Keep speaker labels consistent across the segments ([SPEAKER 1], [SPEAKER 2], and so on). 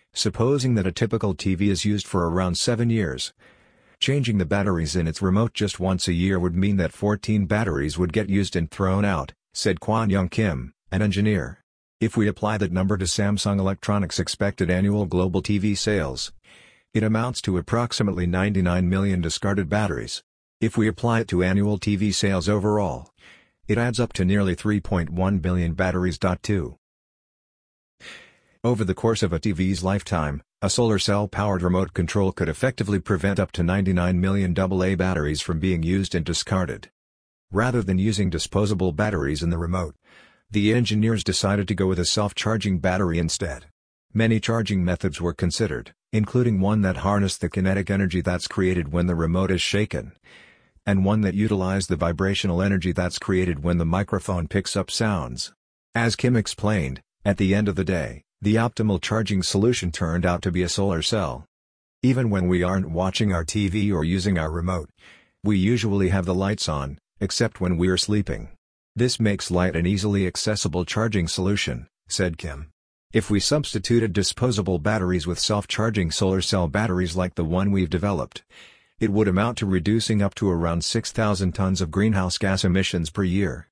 [SPEAKER 1] Supposing that a typical TV is used for around 7 years. Changing the batteries in its remote just once a year would mean that 14 batteries would get used and thrown out, said Kwon-Young Kim, an engineer. If we apply that number to Samsung Electronics' expected annual global TV sales, it amounts to approximately 99 million discarded batteries. If we apply it to annual TV sales overall, it adds up to nearly 3.1 billion batteries. Over the course of a TV's lifetime, a solar cell-powered remote control could effectively prevent up to 99 million AA batteries from being used and discarded. Rather than using disposable batteries in the remote, the engineers decided to go with a self-charging battery instead. Many charging methods were considered, including one that harnessed the kinetic energy that's created when the remote is shaken, and one that utilized the vibrational energy that's created when the microphone picks up sounds. As Kim explained, at the end of the day, the optimal charging solution turned out to be a solar cell. Even when we aren't watching our TV or using our remote, we usually have the lights on, except when we're sleeping. This makes light an easily accessible charging solution, said Kim. If we substituted disposable batteries with self-charging solar cell batteries like the one we've developed, it would amount to reducing up to around 6,000 tons of greenhouse gas emissions per year.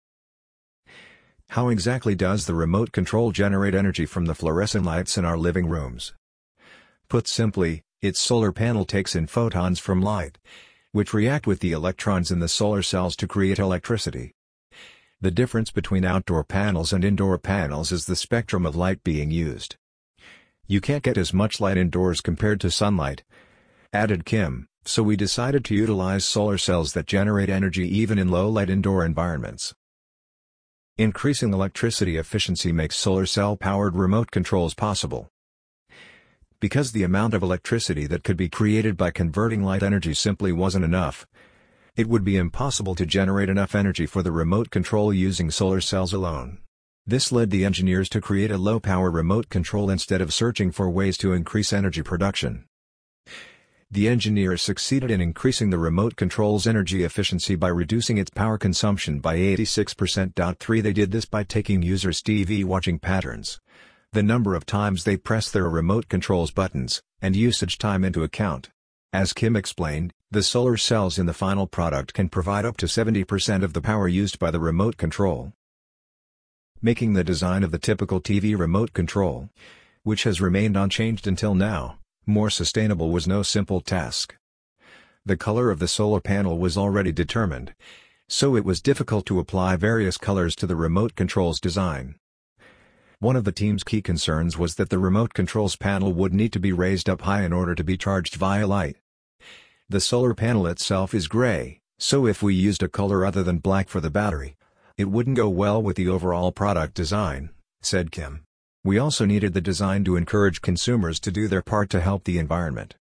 [SPEAKER 1] How exactly does the remote control generate energy from the fluorescent lights in our living rooms? Put simply, its solar panel takes in photons from light, which react with the electrons in the solar cells to create electricity. The difference between outdoor panels and indoor panels is the spectrum of light being used. You can't get as much light indoors compared to sunlight, added Kim, so we decided to utilize solar cells that generate energy even in low-light indoor environments. Increasing electricity efficiency makes solar cell-powered remote controls possible. Because the amount of electricity that could be created by converting light energy simply wasn't enough, it would be impossible to generate enough energy for the remote control using solar cells alone. This led the engineers to create a low-power remote control instead of searching for ways to increase energy production. The engineers succeeded in increasing the remote control's energy efficiency by reducing its power consumption by 86%. They did this by taking users' TV watching patterns, the number of times they press their remote control's buttons, and usage time into account. As Kim explained, the solar cells in the final product can provide up to 70% of the power used by the remote control. Making the design of the typical TV remote control, which has remained unchanged until now, more sustainable was no simple task. The color of the solar panel was already determined, so it was difficult to apply various colors to the remote control's design. One of the team's key concerns was that the remote control's panel would need to be raised up high in order to be charged via light. The solar panel itself is gray, so if we used a color other than black for the battery, it wouldn't go well with the overall product design, said Kim. We also needed the design to encourage consumers to do their part to help the environment.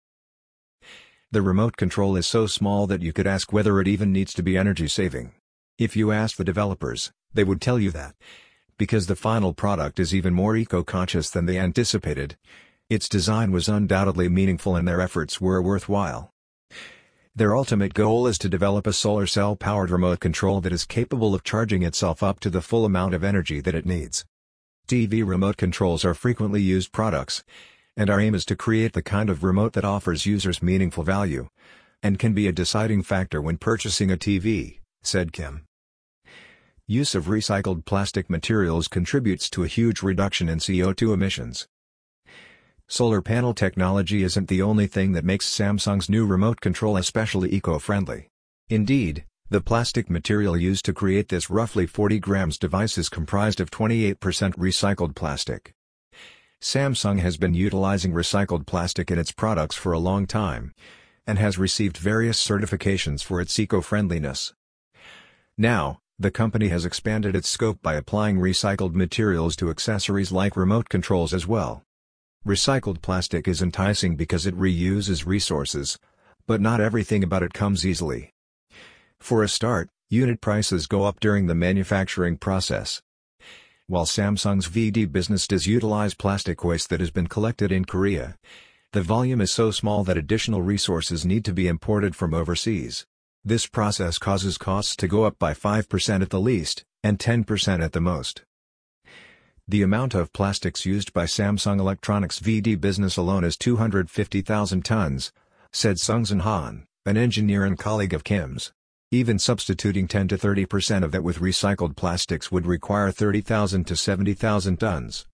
[SPEAKER 1] The remote control is so small that you could ask whether it even needs to be energy-saving. If you ask the developers, they would tell you that, because the final product is even more eco-conscious than they anticipated, its design was undoubtedly meaningful and their efforts were worthwhile. Their ultimate goal is to develop a solar cell-powered remote control that is capable of charging itself up to the full amount of energy that it needs. TV remote controls are frequently used products, and our aim is to create the kind of remote that offers users meaningful value, and can be a deciding factor when purchasing a TV, said Kim. Use of recycled plastic materials contributes to a huge reduction in CO2 emissions. Solar panel technology isn't the only thing that makes Samsung's new remote control especially eco-friendly. Indeed, the plastic material used to create this roughly 40 grams device is comprised of 28% recycled plastic. Samsung has been utilizing recycled plastic in its products for a long time, and has received various certifications for its eco-friendliness. Now, the company has expanded its scope by applying recycled materials to accessories like remote controls as well. Recycled plastic is enticing because it reuses resources, but not everything about it comes easily. For a start, unit prices go up during the manufacturing process. While Samsung's VD business does utilize plastic waste that has been collected in Korea, the volume is so small that additional resources need to be imported from overseas. This process causes costs to go up by 5% at the least, and 10% at the most. The amount of plastics used by Samsung Electronics VD business alone is 250,000 tons, said Sungsan Han, an engineer and colleague of Kim's. Even substituting 10 to 30% of that with recycled plastics would require 30,000 to 70,000 tons.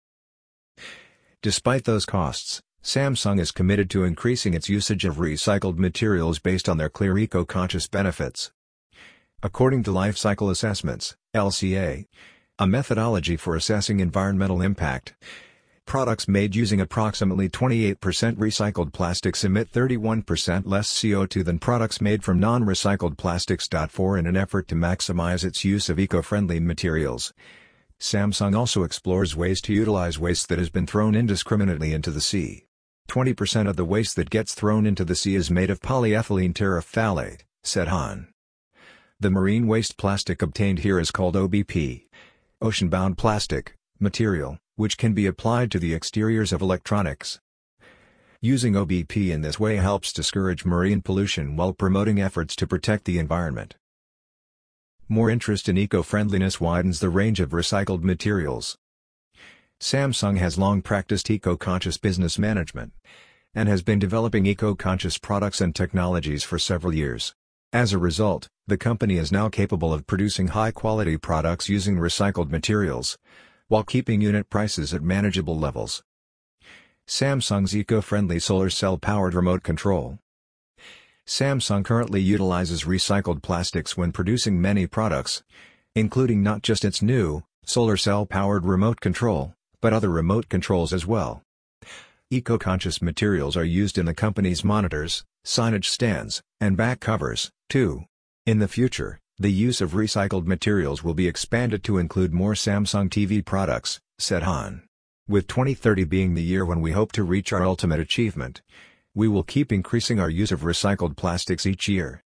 [SPEAKER 1] Despite those costs, Samsung is committed to increasing its usage of recycled materials based on their clear eco-conscious benefits. According to Life Cycle Assessments, LCA, a methodology for assessing environmental impact, products made using approximately 28% recycled plastics emit 31% less CO2 than products made from non-recycled plastics. For in an effort to maximize its use of eco-friendly materials, Samsung also explores ways to utilize waste that has been thrown indiscriminately into the sea. 20% of the waste that gets thrown into the sea is made of polyethylene terephthalate, said Han. The marine waste plastic obtained here is called OBP, ocean-bound plastic, material, which can be applied to the exteriors of electronics. Using OBP in this way helps discourage marine pollution while promoting efforts to protect the environment. More interest in eco-friendliness widens the range of recycled materials. Samsung has long practiced eco-conscious business management, and has been developing eco-conscious products and technologies for several years. As a result, the company is now capable of producing high-quality products using recycled materials, while keeping unit prices at manageable levels. Samsung's eco-friendly solar cell-powered remote control. Samsung currently utilizes recycled plastics when producing many products, including not just its new, solar cell-powered remote control, but other remote controls as well. Eco-conscious materials are used in the company's monitors, signage stands, and back covers, too. In the future, the use of recycled materials will be expanded to include more Samsung TV products, said Han. With 2030 being the year when we hope to reach our ultimate achievement, we will keep increasing our use of recycled plastics each year.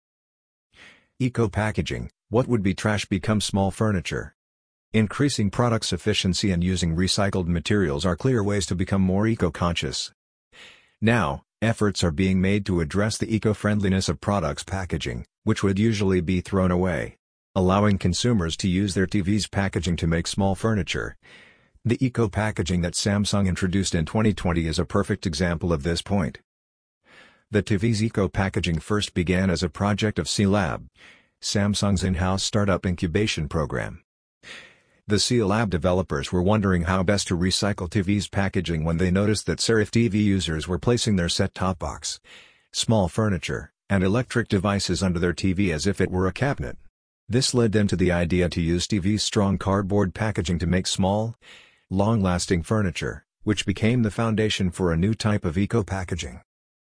[SPEAKER 1] Eco-packaging, what would be trash becomes small furniture. Increasing products' efficiency and using recycled materials are clear ways to become more eco-conscious. Now, efforts are being made to address the eco-friendliness of products' packaging, which would usually be thrown away, allowing consumers to use their TV's packaging to make small furniture. The eco-packaging that Samsung introduced in 2020 is a perfect example of this point. The TV's eco-packaging first began as a project of C-Lab, Samsung's in-house startup incubation program. The C-Lab developers were wondering how best to recycle TV's packaging when they noticed that Serif TV users were placing their set-top box, small furniture, and electric devices under their TV as if it were a cabinet. This led them to the idea to use TV's strong cardboard packaging to make small, long-lasting furniture, which became the foundation for a new type of eco-packaging.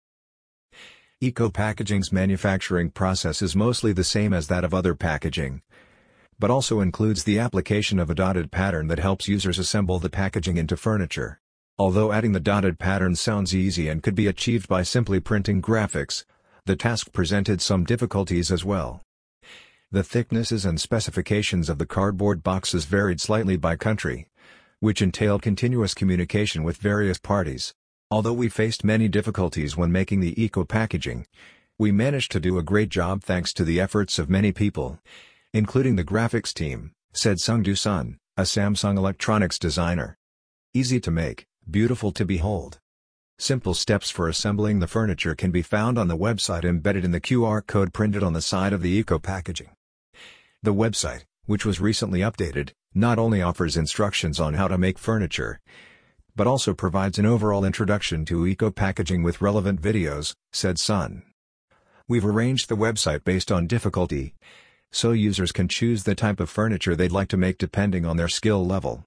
[SPEAKER 1] Eco-packaging's manufacturing process is mostly the same as that of other packaging, but also includes the application of a dotted pattern that helps users assemble the packaging into furniture. Although adding the dotted pattern sounds easy and could be achieved by simply printing graphics, the task presented some difficulties as well. The thicknesses and specifications of the cardboard boxes varied slightly by country, which entailed continuous communication with various parties. Although we faced many difficulties when making the eco-packaging, we managed to do a great job thanks to the efforts of many people, including the graphics team, said Sungdu Sun, a Samsung Electronics designer. Easy to make, beautiful to behold. Simple steps for assembling the furniture can be found on the website embedded in the QR code printed on the side of the eco-packaging. The website, which was recently updated, not only offers instructions on how to make furniture, but also provides an overall introduction to eco-packaging with relevant videos, said Sun. We've arranged the website based on difficulty, so users can choose the type of furniture they'd like to make depending on their skill level.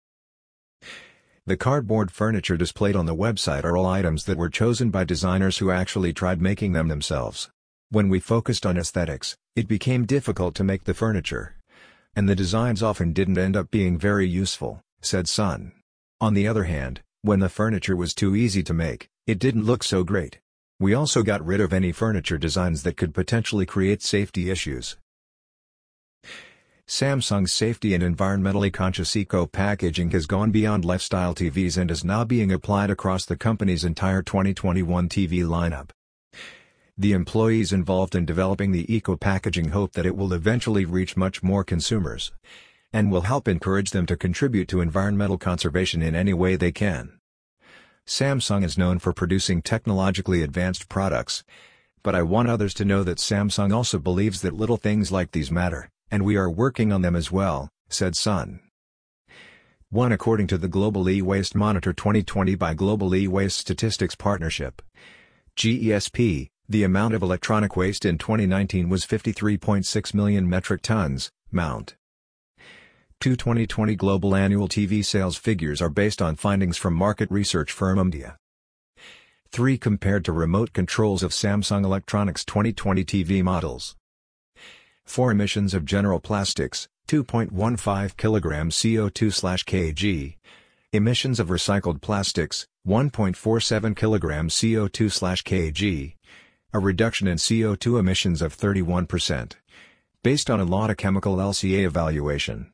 [SPEAKER 1] The cardboard furniture displayed on the website are all items that were chosen by designers who actually tried making them themselves. When we focused on aesthetics, it became difficult to make the furniture, and the designs often didn't end up being very useful, said Sun. On the other hand, when the furniture was too easy to make, it didn't look so great. We also got rid of any furniture designs that could potentially create safety issues. Samsung's safety and environmentally conscious eco-packaging has gone beyond lifestyle TVs and is now being applied across the company's entire 2021 TV lineup. The employees involved in developing the eco-packaging hope that it will eventually reach much more consumers, and will help encourage them to contribute to environmental conservation in any way they can. Samsung is known for producing technologically advanced products, but I want others to know that Samsung also believes that little things like these matter, and we are working on them as well, said Sun. 1. According to the Global E-Waste Monitor 2020 by Global E-Waste Statistics Partnership, GESP, the amount of electronic waste in 2019 was 53.6 million metric tons, Mount. 2. 2020 global annual TV sales figures are based on findings from market research firm Omdia. 3. Compared to remote controls of Samsung Electronics 2020 TV models. 4. Emissions of general plastics, 2.15 kg CO2/kg. Emissions of recycled plastics, 1.47 kg CO2/kg. A reduction in CO2 emissions of 31%. Based on a Lauda Chemical LCA evaluation.